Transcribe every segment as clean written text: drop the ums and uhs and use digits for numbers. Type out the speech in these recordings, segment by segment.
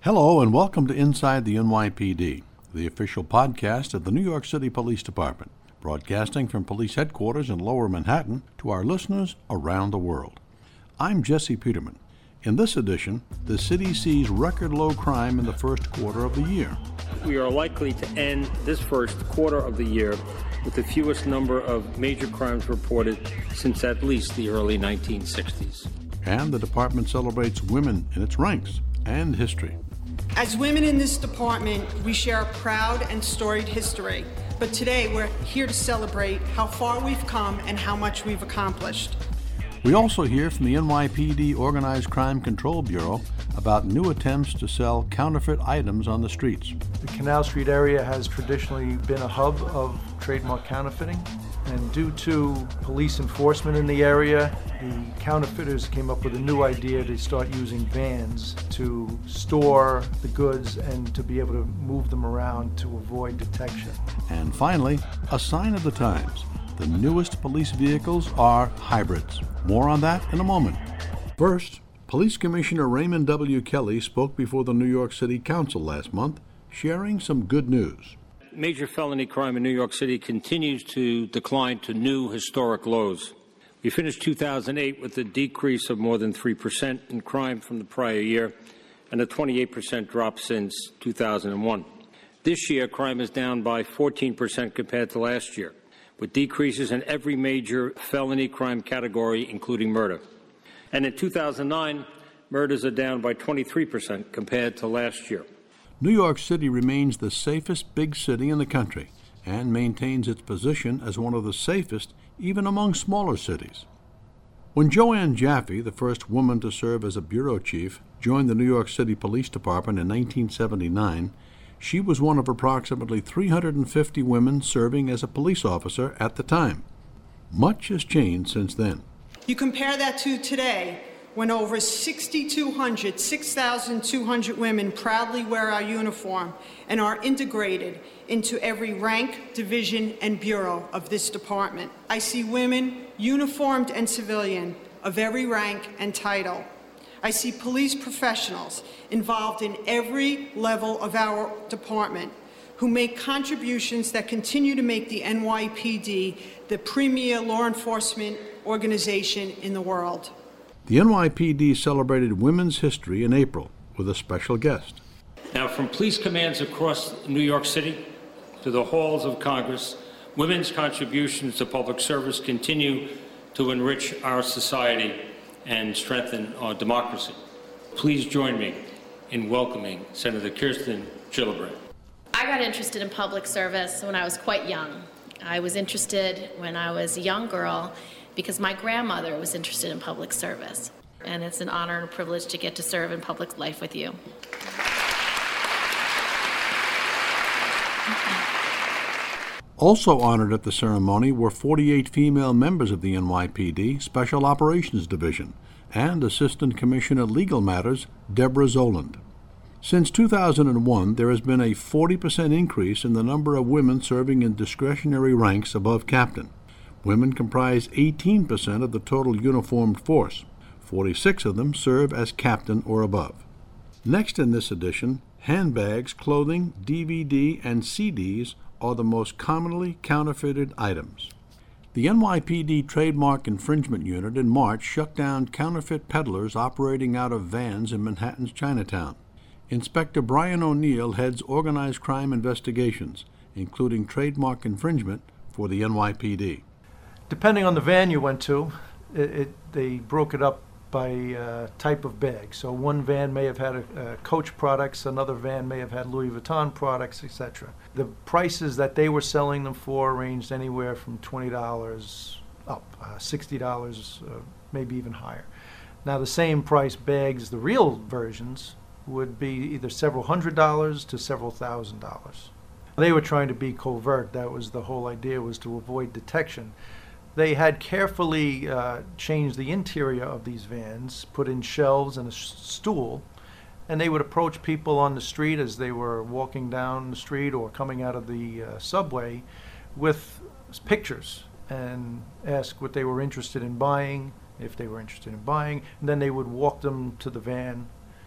Hello and welcome to Inside the NYPD, the official podcast of the New York City Police Department, broadcasting from police headquarters in Lower Manhattan to our listeners around the world. I'm Jesse Peterman. In this edition, the city sees record low crime in the first quarter of the year. We are likely to end this first quarter of the year with the fewest number of major crimes reported since at least the early 1960s. And the department celebrates women in its ranks and history. As women in this department, we share a proud and storied history. But today, we're here to celebrate how far we've come and how much we've accomplished. We also hear from the NYPD Organized Crime Control Bureau about new attempts to sell counterfeit items on the streets. The Canal Street area has traditionally been a hub of trademark counterfeiting, and due to police enforcement in the area, the counterfeiters came up with a new idea to start using vans to store the goods and to be able to move them around to avoid detection. And finally, a sign of the times. The newest police vehicles are hybrids. More on that in a moment. First, Police Commissioner Raymond W. Kelly spoke before the New York City Council last month, sharing some good news. Major felony crime in New York City continues to decline to new historic lows. We finished 2008 with a decrease of more than 3% in crime from the prior year and a 28% drop since 2001. This year, crime is down by 14% compared to last year, with decreases in every major felony crime category, including murder. And in 2009, murders are down by 23% compared to last year. New York City remains the safest big city in the country and maintains its position as one of the safest even among smaller cities. When Joanne Jaffe, the first woman to serve as a bureau chief, joined the New York City Police Department in 1979, she was one of approximately 350 women serving as a police officer at the time. Much has changed since then. You compare that to today, when over 6,200 women proudly wear our uniform and are integrated into every rank, division, and bureau of this department. I see women, uniformed and civilian, of every rank and title. I see police professionals involved in every level of our department who make contributions that continue to make the NYPD the premier law enforcement organization in the world. The NYPD celebrated Women's History in April with a special guest. Now, from police commands across New York City to the halls of Congress, women's contributions to public service continue to enrich our society and strengthen our democracy. Please join me in welcoming Senator Kirsten Gillibrand. I got interested in public service when I was quite young. I was interested when I was a young girl because my grandmother was interested in public service. And it's an honor and a privilege to get to serve in public life with you. Also honored at the ceremony were 48 female members of the NYPD Special Operations Division and Assistant Commissioner Legal Matters Deborah Zoland. Since 2001, there has been a 40% increase in the number of women serving in discretionary ranks above captain. Women comprise 18% of the total uniformed force. 46 of them serve as captain or above. Next in this edition, handbags, clothing, DVD, and CDs are the most commonly counterfeited items. The NYPD Trademark Infringement Unit in March shut down counterfeit peddlers operating out of vans in Manhattan's Chinatown. Inspector Brian O'Neill heads organized crime investigations, including trademark infringement for the NYPD. Depending on the van you went to, they broke it up by type of bag. So one van may have had Coach products, another van may have had Louis Vuitton products, etc. The prices that they were selling them for ranged anywhere from $20 up, $60, maybe even higher. Now the same price bags, the real versions, would be either several $100s to several $1,000s. They were trying to be covert. That was the whole idea, was to avoid detection. They had carefully changed the interior of these vans, put in shelves and a stool, and they would approach people on the street as they were walking down the street or coming out of the subway with pictures and ask what they were interested in buying, if they were interested in buying, and then they would walk them to the van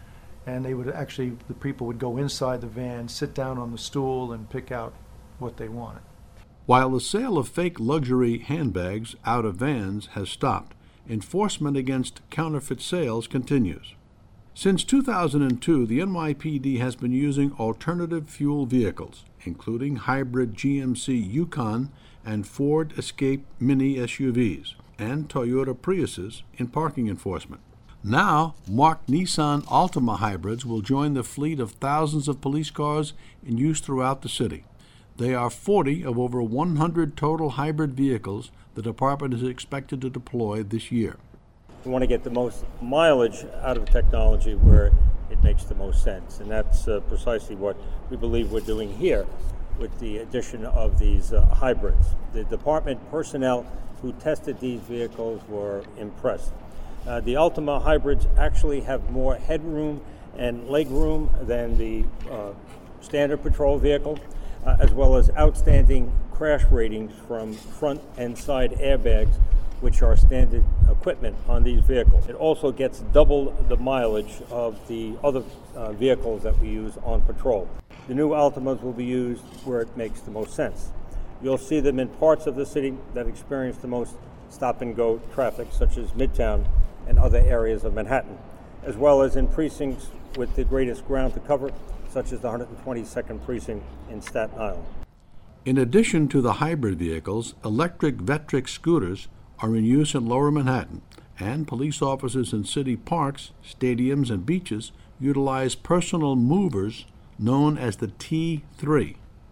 and the people would go inside the van, sit down on the stool, and pick out what they wanted. While the sale of fake luxury handbags out of vans has stopped, enforcement against counterfeit sales continues. Since 2002, the NYPD has been using alternative fuel vehicles, including hybrid GMC Yukon and Ford Escape Mini SUVs and Toyota Priuses in parking enforcement. Now, marked Nissan Altima hybrids will join the fleet of thousands of police cars in use throughout the city. They are 40 of over 100 total hybrid vehicles the department is expected to deploy this year. We want to get the most mileage out of technology where it makes the most sense, and that's precisely what we believe we're doing here with the addition of these hybrids. The department personnel who tested these vehicles were impressed. The Altima hybrids actually have more headroom and legroom than the standard patrol vehicle, as well as outstanding crash ratings from front and side airbags, which are standard equipment on these vehicles. It also gets double the mileage of the other vehicles that we use on patrol. The new Altimas will be used where it makes the most sense. You'll see them in parts of the city that experience the most stop-and-go traffic, such as Midtown and other areas of Manhattan, as well as in precincts with the greatest ground to cover, such as the 122nd Precinct in Staten Island. In addition to the hybrid vehicles, electric Vectric scooters are in use in Lower Manhattan, and police officers in city parks, stadiums, and beaches utilize personal movers known as the T3.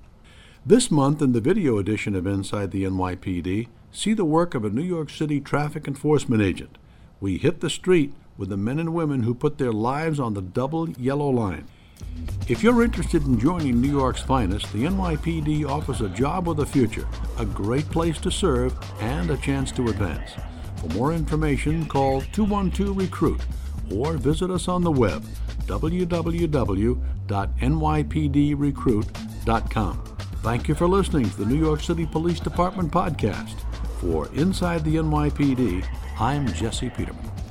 This month, in the video edition of Inside the NYPD, see the work of a New York City traffic enforcement agent. We hit the street with the men and women who put their lives on the double yellow line. If you're interested in joining New York's finest, the NYPD offers a job with a future, a great place to serve, and a chance to advance. For more information, call 212-RECRUIT or visit us on the web, www.nypdrecruit.com. Thank you for listening to the New York City Police Department podcast. For Inside the NYPD, I'm Jesse Peterman.